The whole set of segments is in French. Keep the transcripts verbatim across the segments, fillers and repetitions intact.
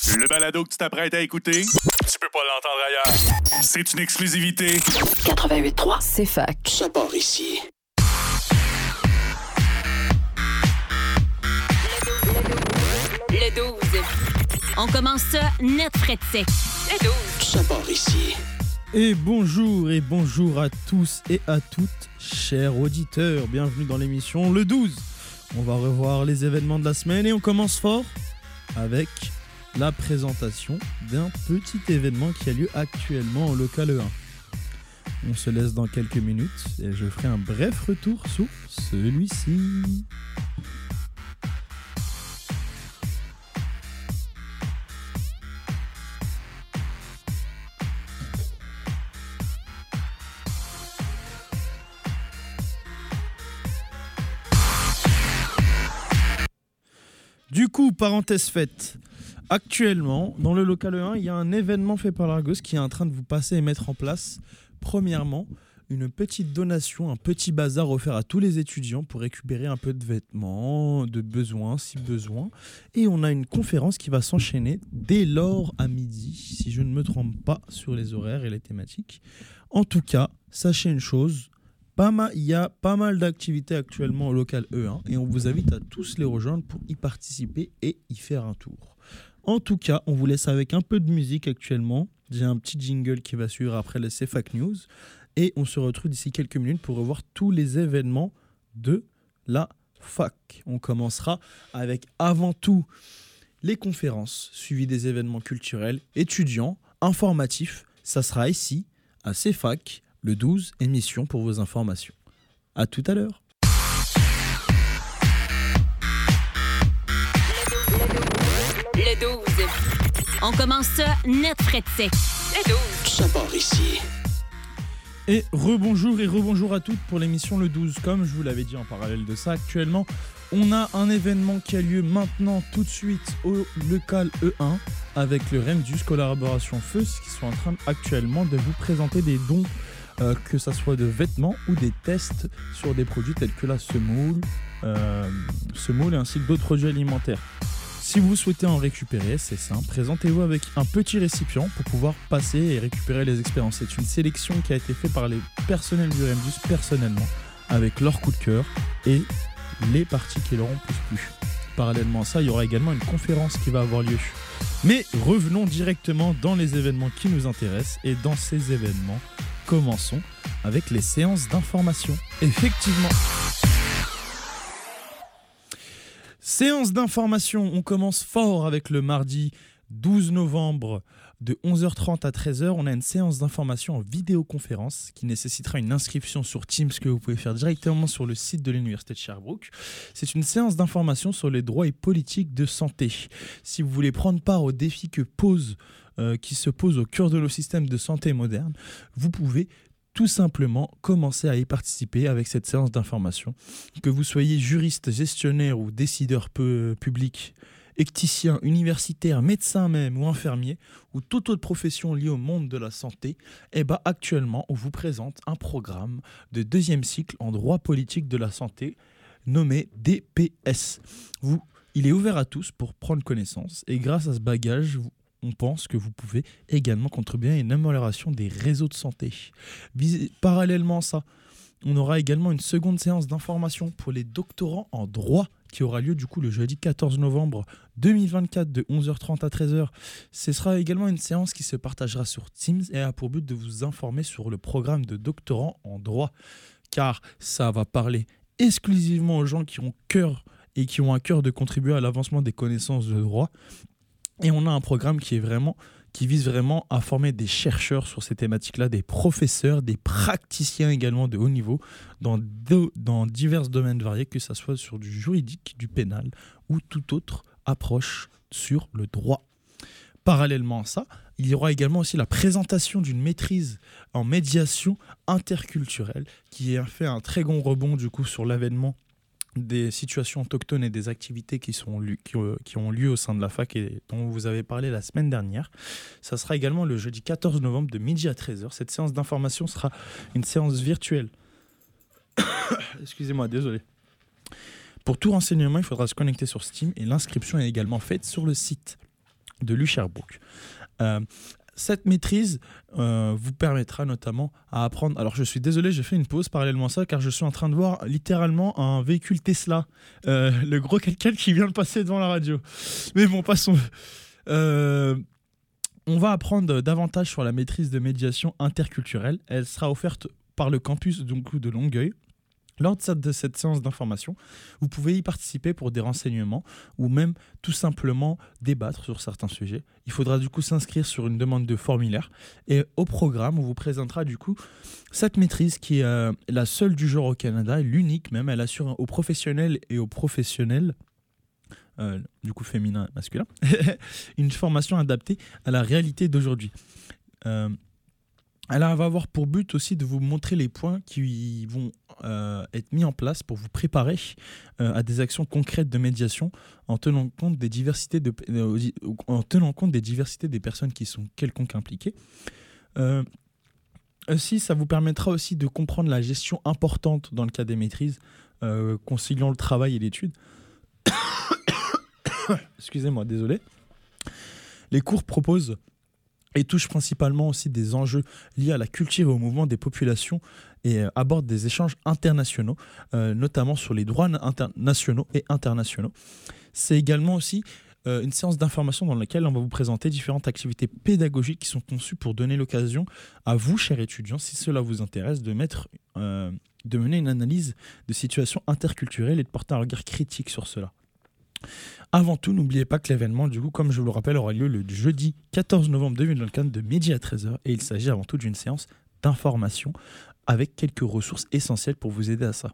Le balado que tu t'apprêtes à écouter, tu peux pas l'entendre ailleurs. C'est une exclusivité. quatre-vingt-huit trois, c'est fac. Ça part ici. Le douze. On commence ça net frais de sec. Le douze. Ça part ici. Et bonjour et bonjour à tous et à toutes, chers auditeurs. Bienvenue dans l'émission Le douze. On va revoir les événements de la semaine et on commence fort avec la présentation d'un petit événement qui a lieu actuellement au local E un. On se laisse dans quelques minutes et je ferai un bref retour sur celui-ci. Du coup, parenthèse faite, actuellement, dans le local E un, il y a un événement fait par l'Argos qui est en train de vous passer et mettre en place, premièrement, une petite donation, un petit bazar offert à tous les étudiants pour récupérer un peu de vêtements, de besoins, si besoin. Et on a une conférence qui va s'enchaîner dès lors à midi, si je ne me trompe pas sur les horaires et les thématiques. En tout cas, sachez une chose, Pas mal, il y a pas mal d'activités actuellement au local E un et on vous invite à tous les rejoindre pour y participer et y faire un tour. En tout cas, on vous laisse avec un peu de musique actuellement. J'ai un petit jingle qui va suivre après les C F A C News et on se retrouve d'ici quelques minutes pour revoir tous les événements de la fac. On commencera avec avant tout les conférences suivies des événements culturels, étudiants, informatifs. Ça sera ici à C F A C. Le douze, émission pour vos informations. À tout à l'heure. Le douze. On commence ça net frais de sec. Le douze. Ça part ici. Et rebonjour et rebonjour à toutes pour l'émission Le douze. Comme je vous l'avais dit en parallèle de ça, actuellement, on a un événement qui a lieu maintenant tout de suite au local E un avec le REMDUS Collaboration F E S qui sont en train actuellement de vous présenter des dons. Euh, que ça soit de vêtements ou des tests sur des produits tels que la semoule, euh, semoule ainsi que d'autres produits alimentaires. Si vous souhaitez en récupérer, c'est simple, présentez-vous avec un petit récipient pour pouvoir passer et récupérer les expériences. C'est une sélection qui a été faite par les personnels du REMDUS personnellement, avec leur coup de cœur et les parties qui leur ont plus plu. Parallèlement à ça, il y aura également une conférence qui va avoir lieu. Mais revenons directement dans les événements qui nous intéressent et dans ces événements, commençons avec les séances d'information. Effectivement. Séance d'information, on commence fort avec le mardi douze novembre de onze heures trente à treize heures. On a une séance d'information en vidéoconférence qui nécessitera une inscription sur Teams que vous pouvez faire directement sur le site de l'Université de Sherbrooke. C'est une séance d'information sur les droits et politiques de santé. Si vous voulez prendre part aux défis que pose Euh, qui se pose au cœur de nos systèmes de santé moderne, vous pouvez tout simplement commencer à y participer avec cette séance d'information. Que vous soyez juriste, gestionnaire ou décideur peu, public, ecticien, universitaire, médecin même ou infirmier, ou toute autre profession liée au monde de la santé, eh ben actuellement on vous présente un programme de deuxième cycle en droit politique de la santé nommé D P S. Vous, il est ouvert à tous pour prendre connaissance et grâce à ce bagage, vous on pense que vous pouvez également contribuer à une amélioration des réseaux de santé. Parallèlement à ça, on aura également une seconde séance d'information pour les doctorants en droit qui aura lieu du coup le jeudi quatorze novembre deux mille vingt-quatre de onze heures trente à treize heures. Ce sera également une séance qui se partagera sur Teams et a pour but de vous informer sur le programme de doctorants en droit, car ça va parler exclusivement aux gens qui ont cœur et qui ont à cœur de contribuer à l'avancement des connaissances de droit. Et on a un programme qui est vraiment, qui vise vraiment à former des chercheurs sur ces thématiques-là, des professeurs, des praticiens également de haut niveau dans, de, dans divers domaines variés, que ce soit sur du juridique, du pénal ou toute autre approche sur le droit. Parallèlement à ça, il y aura également aussi la présentation d'une maîtrise en médiation interculturelle qui a fait un très bon rebond du coup sur l'avènement des situations autochtones et des activités qui, sont, qui, qui ont lieu au sein de la fac et dont vous avez parlé la semaine dernière. Ça sera également le jeudi quatorze novembre de midi à treize heures. Cette séance d'information sera une séance virtuelle. Excusez-moi, désolé. Pour tout renseignement, il faudra se connecter sur Steam et l'inscription est également faite sur le site. de l'U Sherbrooke. Euh, Cette maîtrise euh, vous permettra notamment à apprendre... Alors je suis désolé, j'ai fait une pause parallèlement à ça car je suis en train de voir littéralement un véhicule Tesla. Euh, le gros quelqu'un qui vient de passer devant la radio. Mais bon, passons. Euh, on va apprendre davantage sur la maîtrise de médiation interculturelle. Elle sera offerte par le campus donc, de Longueuil. Lors de cette, de cette séance d'information, vous pouvez y participer pour des renseignements ou même tout simplement débattre sur certains sujets. Il faudra du coup s'inscrire sur une demande de formulaire et au programme, on vous présentera du coup cette maîtrise qui est euh, la seule du genre au Canada, l'unique même. Elle assure aux professionnels et aux professionnels, euh, du coup féminin et masculin, une formation adaptée à la réalité d'aujourd'hui. Euh, Elle va avoir pour but aussi de vous montrer les points qui vont euh, être mis en place pour vous préparer euh, à des actions concrètes de médiation en tenant compte des diversités, de, euh, en tenant compte des, diversités des personnes qui sont quelconque impliquées. Euh, aussi, ça vous permettra aussi de comprendre la gestion importante dans le cas des maîtrises, euh, conciliant le travail et l'étude. Excusez-moi, désolé. Les cours proposent et touche principalement aussi des enjeux liés à la culture et au mouvement des populations et euh, aborde des échanges internationaux, euh, notamment sur les droits nationaux et internationaux. C'est également aussi euh, une séance d'information dans laquelle on va vous présenter différentes activités pédagogiques qui sont conçues pour donner l'occasion à vous, chers étudiants, si cela vous intéresse, de, mettre, euh, de mener une analyse de situations interculturelles et de porter un regard critique sur cela. Avant tout, n'oubliez pas que l'événement, du coup, comme je vous le rappelle, aura lieu le jeudi quatorze novembre deux mille vingt-quatre de midi à treize heures et il s'agit avant tout d'une séance d'information avec quelques ressources essentielles pour vous aider à ça.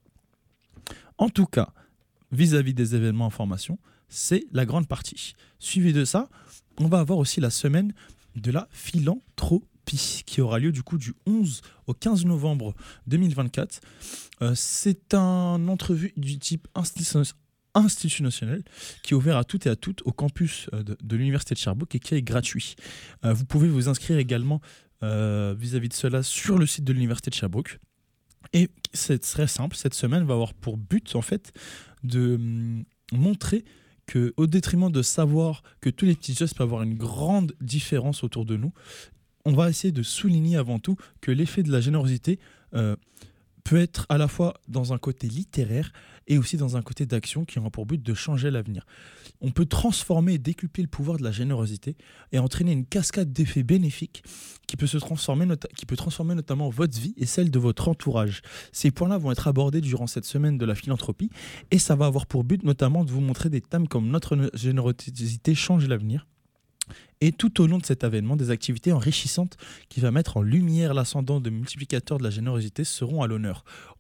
En tout cas, vis-à-vis des événements information, c'est la grande partie. Suivi de ça, on va avoir aussi la semaine de la philanthropie qui aura lieu du coup du onze au quinze novembre deux mille vingt-quatre. Euh, c'est un entrevue du type institutionnel institutionnel qui est ouvert à toutes et à toutes au campus de, de l'Université de Sherbrooke et qui est gratuit. Euh, vous pouvez vous inscrire également euh, vis-à-vis de cela sur le site de l'Université de Sherbrooke. Et c'est très simple, cette semaine va avoir pour but en fait de hum, montrer qu'au détriment de savoir que tous les petits gestes peuvent avoir une grande différence autour de nous, on va essayer de souligner avant tout que l'effet de la générosité euh, peut être à la fois dans un côté littéraire et aussi dans un côté d'action qui aura pour but de changer l'avenir. On peut transformer et décupler le pouvoir de la générosité et entraîner une cascade d'effets bénéfiques qui peut, se transformer, not- qui peut transformer notamment votre vie et celle de votre entourage. Ces points-là vont être abordés durant cette semaine de la philanthropie et ça va avoir pour but notamment de vous montrer des thèmes comme notre générosité change l'avenir. Et tout au long de cet événement, des activités enrichissantes qui va mettre en lumière l'ascendant de multiplicateur de la générosité seront à l'honneur.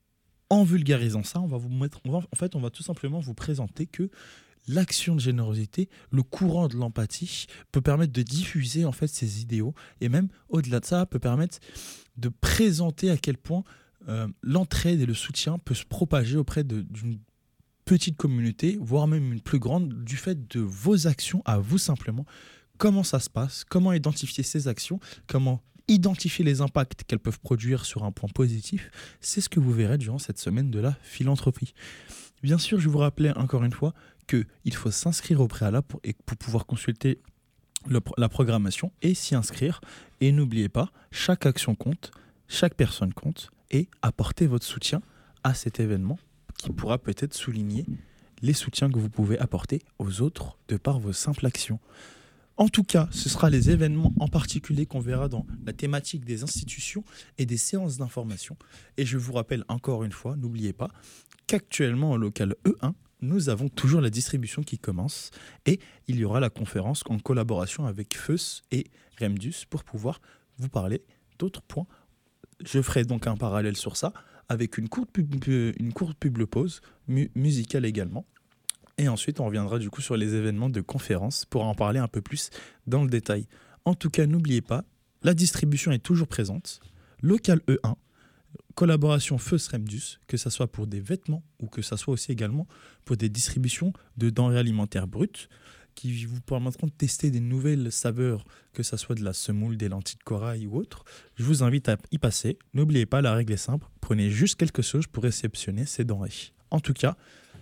En vulgarisant ça, on va vous mettre, on va, en fait, on va tout simplement vous présenter que l'action de générosité, le courant de l'empathie, peut permettre de diffuser en fait ces idéaux et même au-delà de ça, peut permettre de présenter à quel point euh, l'entraide et le soutien peut se propager auprès de, d'une petite communauté, voire même une plus grande, du fait de vos actions à vous simplement. Comment ça se passe, comment identifier ces actions, comment identifier les impacts qu'elles peuvent produire sur un point positif, c'est ce que vous verrez durant cette semaine de la philanthropie. Bien sûr, je vous rappelais encore une fois qu'il faut s'inscrire au préalable pour, et pour pouvoir consulter le, la programmation et s'y inscrire. Et n'oubliez pas, chaque action compte, chaque personne compte et apportez votre soutien à cet événement qui pourra peut-être souligner les soutiens que vous pouvez apporter aux autres de par vos simples actions. En tout cas, ce sera les événements en particulier qu'on verra dans la thématique des institutions et des séances d'information. Et je vous rappelle encore une fois, n'oubliez pas qu'actuellement au local E un, nous avons toujours la distribution qui commence et il y aura la conférence en collaboration avec F E S et Remdus pour pouvoir vous parler d'autres points. Je ferai donc un parallèle sur ça avec une courte pub, une courte pub pause mu- musicale également. Et ensuite, on reviendra du coup sur les événements de conférence pour en parler un peu plus dans le détail. En tout cas, n'oubliez pas, la distribution est toujours présente. Local E un, collaboration F E S Remdus, que ce soit pour des vêtements ou que ce soit aussi également pour des distributions de denrées alimentaires brutes qui vous permettront de tester des nouvelles saveurs, que ce soit de la semoule, des lentilles de corail ou autre. Je vous invite à y passer. N'oubliez pas, la règle est simple. Prenez juste quelque chose pour réceptionner ces denrées. En tout cas,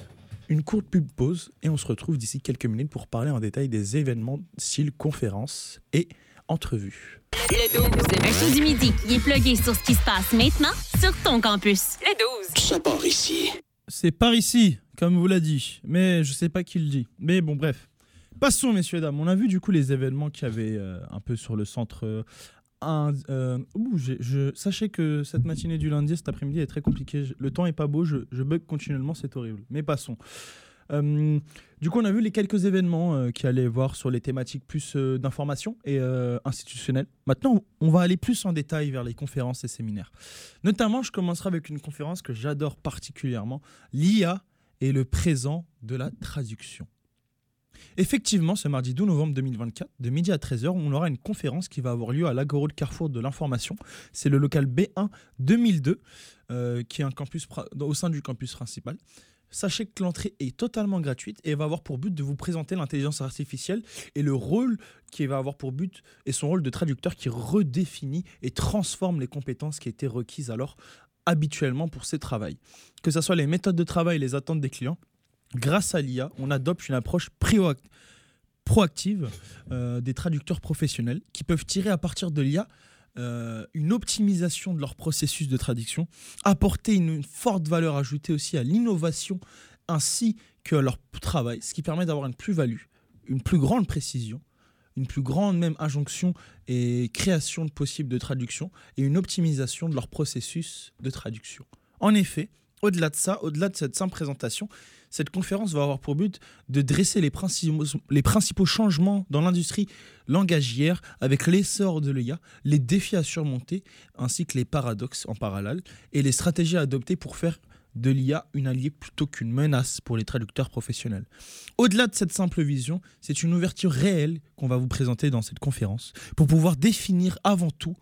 une courte pub pause et on se retrouve d'ici quelques minutes pour parler en détail des événements style conférences et entrevues. Le douze, un show du midi qui est plugué sur ce qui se passe maintenant sur ton campus. Le douze. Ça part ici. C'est par ici, comme vous l'a dit, mais je sais pas qui le dit. Mais bon, bref. Passons, messieurs, dames. On a vu du coup les événements qu'il y avait euh, un peu sur le centre... Euh, Un, euh, ouh, j'ai- je, sachez que cette matinée du lundi, cet après-midi est très compliquée. Je- Le temps est pas beau, je, je bug continuellement, c'est horrible. Mais passons. Euh, du coup, on a vu les quelques événements euh, qui allaient voir sur les thématiques plus euh, d'information et euh, institutionnelles. Maintenant, on va aller plus en détail vers les conférences et séminaires. Notamment, je commencerai avec une conférence que j'adore particulièrement, l'I A et le présent de la traduction. Effectivement, ce mardi douze novembre deux mille vingt-quatre, de midi à treize heures, on aura une conférence qui va avoir lieu à l'Agora de Carrefour de l'Information. C'est le local B un deux mille deux, euh, qui est un campus pra- au sein du campus principal. Sachez que l'entrée est totalement gratuite et va avoir pour but de vous présenter l'intelligence artificielle et le rôle qui va avoir pour but et son rôle de traducteur qui redéfinit et transforme les compétences qui étaient requises alors habituellement pour ces travails. Que ce soit les méthodes de travail et les attentes des clients, grâce à l'I A, on adopte une approche proac- proactive euh, des traducteurs professionnels qui peuvent tirer à partir de l'I A euh, une optimisation de leur processus de traduction, apporter une, une forte valeur ajoutée aussi à l'innovation ainsi que à leur travail, ce qui permet d'avoir une plus-value, une plus grande précision, une plus grande même injonction et création de possibles de traduction et une optimisation de leur processus de traduction. En effet, au-delà de ça, au-delà de cette simple présentation, cette conférence va avoir pour but de dresser les principaux, les principaux changements dans l'industrie langagière avec l'essor de l'I A, les défis à surmonter, ainsi que les paradoxes en parallèle et les stratégies à adopter pour faire de l'I A une alliée plutôt qu'une menace pour les traducteurs professionnels. Au-delà de cette simple vision, c'est une ouverture réelle qu'on va vous présenter dans cette conférence pour pouvoir définir avant tout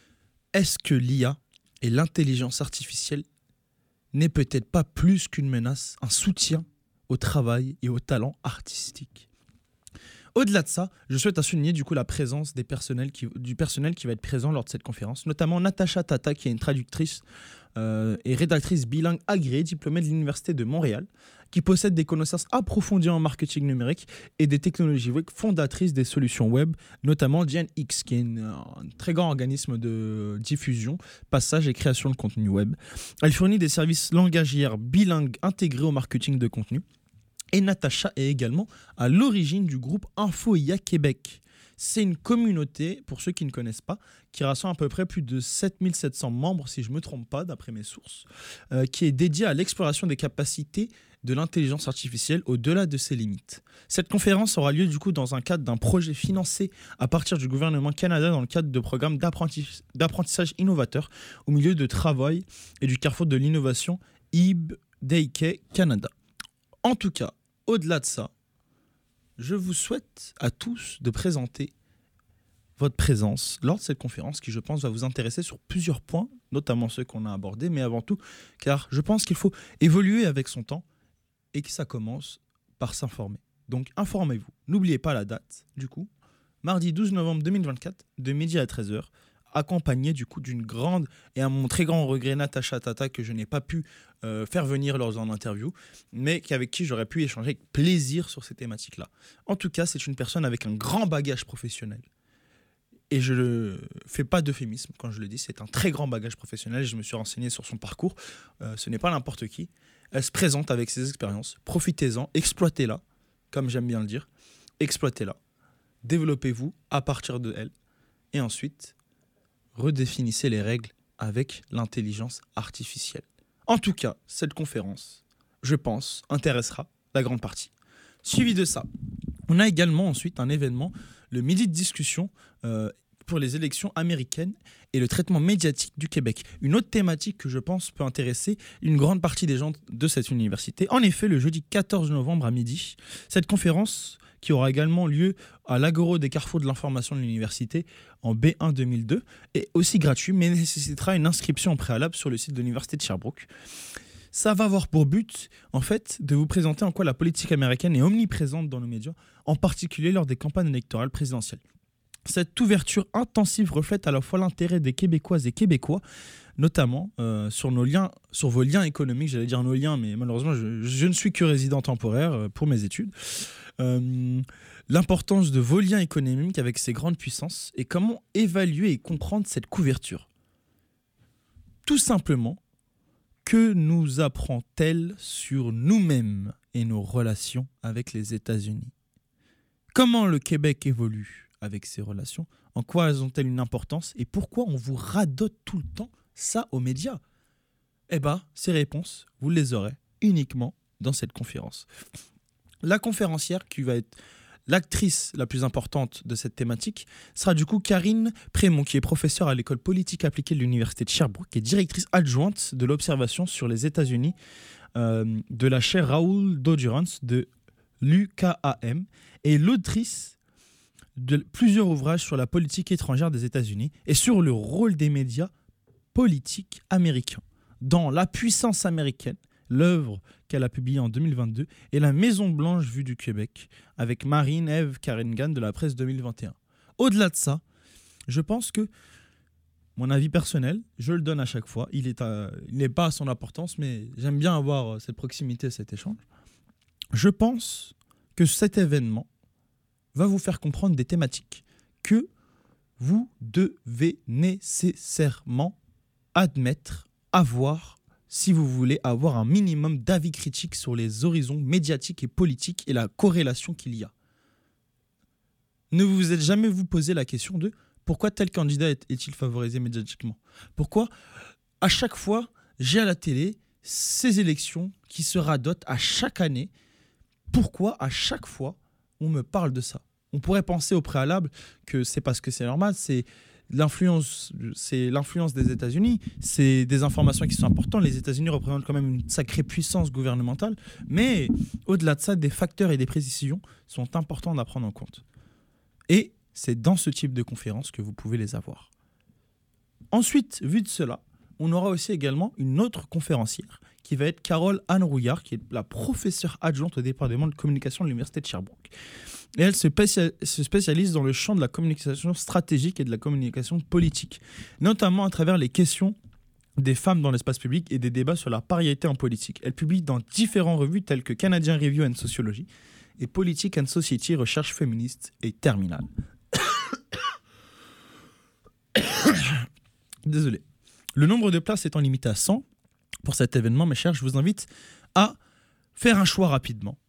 est-ce que l'I A et l'intelligence artificielle n'est peut-être pas plus qu'une menace, un soutien au travail et au talent artistique. Au-delà de ça, je souhaite souligner du coup la présence des personnels qui, du personnel qui va être présent lors de cette conférence, notamment Natacha Tata, qui est une traductrice euh, et rédactrice bilingue agréée, diplômée de l'Université de Montréal, qui possède des connaissances approfondies en marketing numérique et des technologies web, fondatrice des solutions web, notamment Gen X, qui est une, un très grand organisme de diffusion, passage et création de contenu web. Elle fournit des services langagières bilingues intégrés au marketing de contenu. Et Natacha est également à l'origine du groupe Info I A Québec. C'est une communauté, pour ceux qui ne connaissent pas, qui rassemble à peu près plus de sept mille sept cents membres, si je ne me trompe pas, d'après mes sources, euh, qui est dédiée à l'exploration des capacités de l'intelligence artificielle au-delà de ses limites. Cette conférence aura lieu du coup dans un cadre d'un projet financé à partir du gouvernement Canada dans le cadre de programmes d'apprenti- d'apprentissage innovateur au milieu de travail et du carrefour de l'innovation I B D I K Canada. En tout cas, au-delà de ça, je vous souhaite à tous de présenter votre présence lors de cette conférence qui, je pense, va vous intéresser sur plusieurs points, notamment ceux qu'on a abordés, mais avant tout, car je pense qu'il faut évoluer avec son temps et que ça commence par s'informer. Donc, informez-vous. N'oubliez pas la date, du coup, mardi douze novembre deux mille vingt-quatre, de midi à treize heures, accompagné du coup d'une grande et à mon très grand regret Natacha Tata que je n'ai pas pu euh, faire venir lors d'un interview, mais avec qui j'aurais pu échanger avec plaisir sur ces thématiques-là. En tout cas, c'est une personne avec un grand bagage professionnel. Et je ne fais pas d'euphémisme quand je le dis, c'est un très grand bagage professionnel. Je me suis renseigné sur son parcours. Euh, ce n'est pas n'importe qui. Elle se présente avec ses expériences. Profitez-en, exploitez-la, comme j'aime bien le dire. Exploitez-la. Développez-vous à partir de elle. Et ensuite, redéfinissez les règles avec l'intelligence artificielle. En tout cas, cette conférence, je pense, intéressera la grande partie. Suivi de ça, on a également ensuite un événement, le midi de discussion euh, pour les élections américaines et le traitement médiatique du Québec. Une autre thématique que je pense peut intéresser une grande partie des gens de cette université. En effet, le jeudi quatorze novembre à midi, cette conférence qui aura également lieu à l'Agora des Carrefours de l'Information de l'Université en B un deux mille deux, est aussi gratuit, mais nécessitera une inscription en préalable sur le site de l'Université de Sherbrooke. Ça va avoir pour but, en fait, de vous présenter en quoi la politique américaine est omniprésente dans nos médias, en particulier lors des campagnes électorales présidentielles. Cette ouverture intensive reflète à la fois l'intérêt des Québécoises et Québécois, notamment euh, sur, nos liens, sur vos liens économiques, j'allais dire nos liens, mais malheureusement, je, je ne suis que résident temporaire euh, pour mes études. Euh, l'importance de vos liens économiques avec ces grandes puissances et comment évaluer et comprendre cette couverture. Tout simplement, que nous apprend-elle sur nous-mêmes et nos relations avec les États-Unis? Comment le Québec évolue avec ses relations? En quoi elles ont-elles une importance? Et pourquoi on vous radote tout le temps ça aux médias? Eh bien, ces réponses, vous les aurez uniquement dans cette conférence. La conférencière, qui va être l'actrice la plus importante de cette thématique, sera du coup Karine Prémont, qui est professeure à l'école politique appliquée de l'Université de Sherbrooke, qui est directrice adjointe de l'observation sur les États-Unis euh, de la chaire Raoul Dodurance de l'U Q A M et l'autrice de plusieurs ouvrages sur la politique étrangère des États-Unis et sur le rôle des médias politiques américains dans La puissance américaine, l'œuvre qu'elle a publiée en deux mille vingt-deux, et La Maison-Blanche vue du Québec, avec Marine-Ève Keringan de la presse deux mille vingt et un. Au-delà de ça, je pense que mon avis personnel, je le donne à chaque fois, il est à, il n'est pas à son importance, mais j'aime bien avoir cette proximité, cet échange. Je pense que cet événement va vous faire comprendre des thématiques que vous devez nécessairement admettre, avoir, si vous voulez avoir un minimum d'avis critique sur les horizons médiatiques et politiques et la corrélation qu'il y a. Ne vous êtes jamais vous posé la question de pourquoi tel candidat est-il favorisé médiatiquement? Pourquoi à chaque fois j'ai à la télé ces élections qui se radotent à chaque année? Pourquoi à chaque fois on me parle de ça? On pourrait penser au préalable que c'est parce que c'est normal, c'est l'influence, c'est l'influence des États-Unis, c'est des informations qui sont importantes. Les États-Unis représentent quand même une sacrée puissance gouvernementale, mais au-delà de ça, des facteurs et des précisions sont importants à prendre en compte. Et c'est dans ce type de conférence que vous pouvez les avoir. Ensuite, vu de cela, on aura aussi également une autre conférencière qui va être Carole Anne Rouillard, qui est la professeure adjointe au département de communication de l'Université de Sherbrooke. Et elle se, spécial, se spécialise dans le champ de la communication stratégique et de la communication politique, notamment à travers les questions des femmes dans l'espace public et des débats sur la parité en politique. Elle publie dans différentes revues telles que Canadian Review and Sociology et Politics and Society, Recherche féministe et Terminale. Désolé. Le nombre de places étant limité à cent pour cet événement, mes chers, je vous invite à faire un choix rapidement.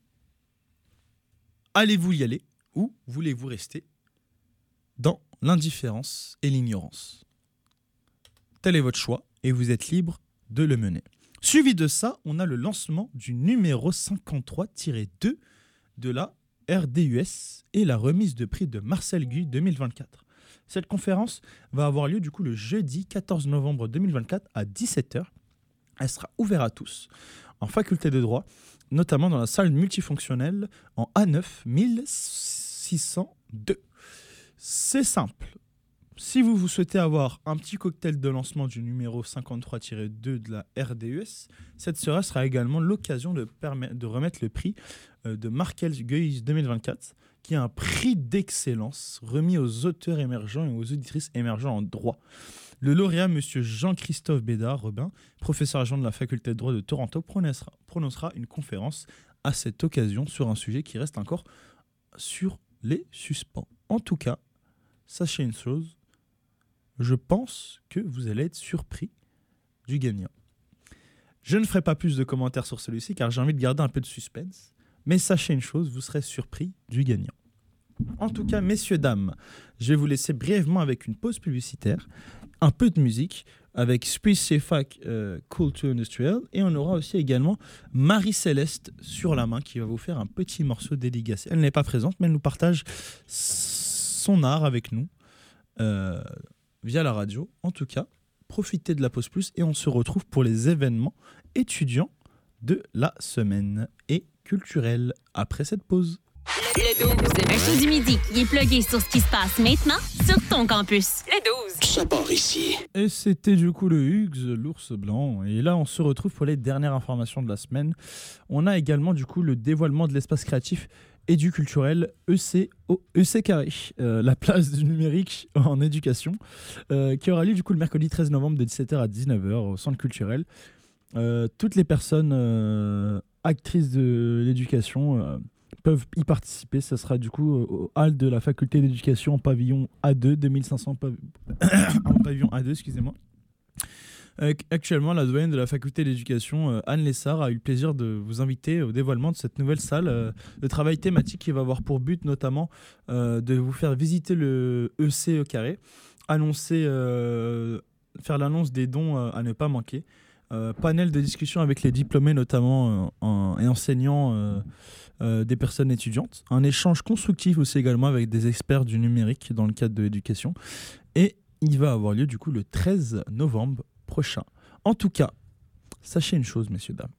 Allez-vous y aller ou voulez-vous rester dans l'indifférence et l'ignorance? Tel est votre choix et vous êtes libre de le mener. Suivi de ça, on a le lancement du numéro cinquante-trois tiret deux de la R D U S et la remise de prix de Marcel Guy deux mille vingt-quatre. Cette conférence va avoir lieu du coup le jeudi quatorze novembre deux mille vingt-quatre à dix-sept heures. Elle sera ouverte à tous en faculté de droit, notamment dans la salle multifonctionnelle en A neuf mille six cent deux. C'est simple. Si vous, vous souhaitez avoir un petit cocktail de lancement du numéro cinquante-trois tiret deux de la R D U S, cette soirée sera également l'occasion de, permettre, de remettre le prix de Marcel Guy deux mille vingt-quatre, qui est un prix d'excellence remis aux auteurs émergents et aux auditrices émergents en droit. Le lauréat, M. Jean-Christophe Bédard-Robin, professeur adjoint de la faculté de droit de Toronto, prononcera, prononcera une conférence à cette occasion sur un sujet qui reste encore sur les suspens. En tout cas, sachez une chose, je pense que vous allez être surpris du gagnant. Je ne ferai pas plus de commentaires sur celui-ci car j'ai envie de garder un peu de suspense, mais sachez une chose, vous serez surpris du gagnant. En tout cas, messieurs, dames, je vais vous laisser brièvement avec une pause publicitaire, un peu de musique avec Specific euh, Culture Industrial, et on aura aussi également Marie-Céleste sur la main qui va vous faire un petit morceau dédicacé. Elle n'est pas présente, mais elle nous partage son art avec nous euh, via la radio. En tout cas, profitez de la pause plus et on se retrouve pour les événements étudiants de la semaine et culturelle après cette pause. Le douze. Un show du midi qui est plugué sur ce qui se passe maintenant sur ton campus. Le douze. Ça part ici. Et c'était du coup le Hugues, l'ours blanc. Et là, on se retrouve pour les dernières informations de la semaine. On a également du coup le dévoilement de l'espace créatif éduculturel E C, E C carré, euh, la place du numérique en éducation, euh, qui aura lieu du coup le mercredi treize novembre de dix-sept heures à dix-neuf heures au centre culturel. Euh, toutes les personnes euh, actrices de l'éducation euh, peuvent y participer. Ça sera du coup au hall de la faculté d'éducation en pavillon A deux, deux mille cinq cents pav... en pavillon A deux, excusez-moi. Euh, actuellement, la doyenne de la faculté d'éducation, euh, Anne Lessard, a eu le plaisir de vous inviter au dévoilement de cette nouvelle salle euh, de travail thématique qui va avoir pour but notamment euh, de vous faire visiter le E C carré, annoncer, euh, faire l'annonce des dons euh, à ne pas manquer. Euh, panel de discussion avec les diplômés notamment euh, en, et enseignants euh, euh, des personnes étudiantes. Un échange constructif aussi également avec des experts du numérique dans le cadre de l'éducation. Et il va avoir lieu du coup le treize novembre prochain. En tout cas, sachez une chose, messieurs, dames.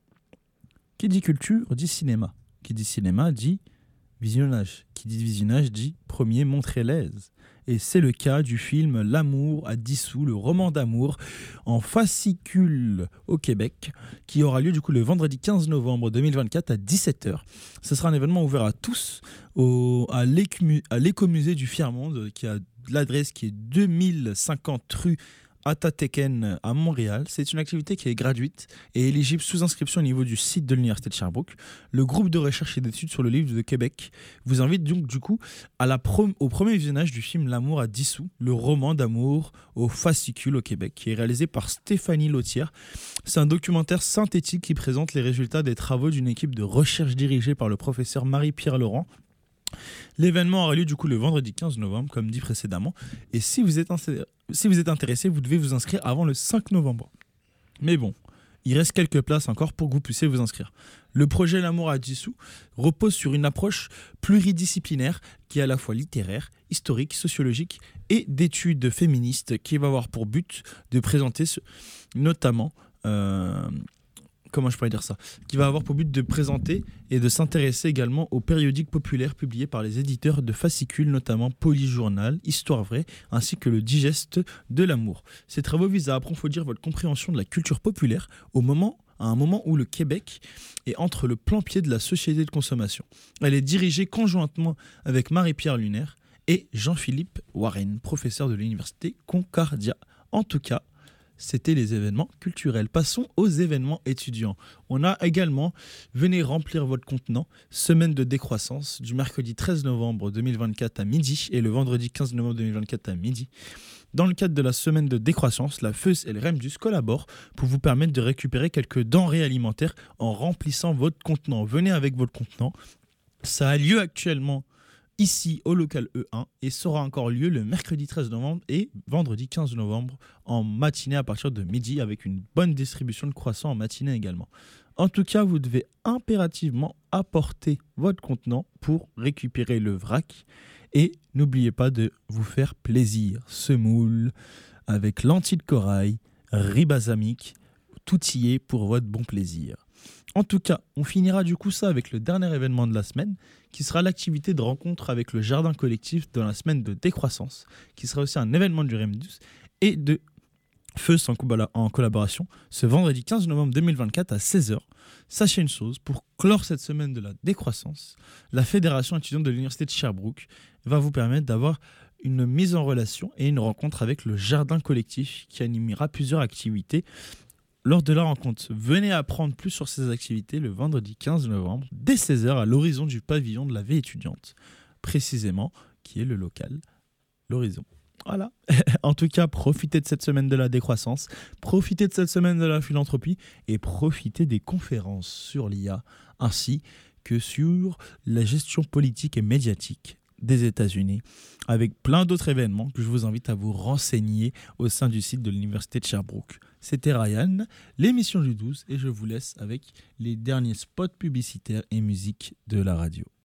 Qui dit culture dit cinéma. Qui dit cinéma dit visionnage. Qui dit visionnage dit premier montrer l'aise. Et c'est le cas du film L'amour à dix-sous, le roman d'amour en fascicule au Québec, qui aura lieu du coup le vendredi quinze novembre deux mille vingt-quatre à dix-sept heures. Ce sera un événement ouvert à tous au, à l'écomusée du Fier-Monde, qui a l'adresse qui est deux mille cinquante rue Atateken à Montréal. C'est une activité qui est gratuite et éligible sous inscription au niveau du site de l'Université de Sherbrooke. Le groupe de recherche et d'études sur le livre de Québec vous invite donc du coup à la prom- au premier visionnage du film L'amour à dix-sous, le roman d'amour au fascicule au Québec, qui est réalisé par Stéphanie Lautière. C'est un documentaire synthétique qui présente les résultats des travaux d'une équipe de recherche dirigée par le professeur Marie-Pierre Laurent. L'événement aura lieu du coup le vendredi quinze novembre, comme dit précédemment. Et si vous êtes, ins- si vous êtes intéressé, vous devez vous inscrire avant le cinq novembre. Mais bon, il reste quelques places encore pour que vous puissiez vous inscrire. Le projet L'amour à dix-sous repose sur une approche pluridisciplinaire qui est à la fois littéraire, historique, sociologique et d'études féministes, qui va avoir pour but de présenter ce, notamment... Euh, Comment je pourrais dire ça qui va avoir pour but de présenter et de s'intéresser également aux périodiques populaires publiés par les éditeurs de fascicules, notamment Polyjournal, Histoire Vraie, ainsi que le Digeste de l'amour. Ces travaux visent à approfondir votre compréhension de la culture populaire au moment, à un moment où le Québec est entre le plan-pied de la société de consommation. Elle est dirigée conjointement avec Marie-Pierre Lunaire et Jean-Philippe Warren, professeur de l'université Concordia. En tout cas, c'était les événements culturels. Passons aux événements étudiants. On a également Venez remplir votre contenant, semaine de décroissance du mercredi treize novembre deux mille vingt-quatre à midi et le vendredi quinze novembre deux mille vingt-quatre à midi. Dans le cadre de la semaine de décroissance, la F E S et le REMDUS collaborent pour vous permettre de récupérer quelques denrées alimentaires en remplissant votre contenant. Venez avec votre contenant. Ça a lieu actuellement ici au local E un et sera encore lieu le mercredi treize novembre et vendredi quinze novembre en matinée à partir de midi, avec une bonne distribution de croissants en matinée également. En tout cas, vous devez impérativement apporter votre contenant pour récupérer le vrac et n'oubliez pas de vous faire plaisir. Semoule avec lentilles de corail, riz balsamique, tout y est pour votre bon plaisir. En tout cas, on finira du coup ça avec le dernier événement de la semaine, qui sera l'activité de rencontre avec le jardin collectif dans la semaine de décroissance, qui sera aussi un événement du REMDUS et de F E S en, co- en collaboration, ce vendredi quinze novembre deux mille vingt-quatre à seize heures. Sachez une chose, pour clore cette semaine de la décroissance, la Fédération étudiante de l'Université de Sherbrooke va vous permettre d'avoir une mise en relation et une rencontre avec le jardin collectif qui animera plusieurs activités. Lors de la rencontre, venez apprendre plus sur ces activités le vendredi quinze novembre, dès seize heures, à l'horizon du pavillon de la vie étudiante, précisément, qui est le local L'Horizon. Voilà. En tout cas, profitez de cette semaine de la décroissance, profitez de cette semaine de la philanthropie et profitez des conférences sur l'I A, ainsi que sur la gestion politique et médiatique des États-Unis, avec plein d'autres événements que je vous invite à vous renseigner au sein du site de l'Université de Sherbrooke. C'était Ryan, l'émission du douze, et je vous laisse avec les derniers spots publicitaires et musique de la radio.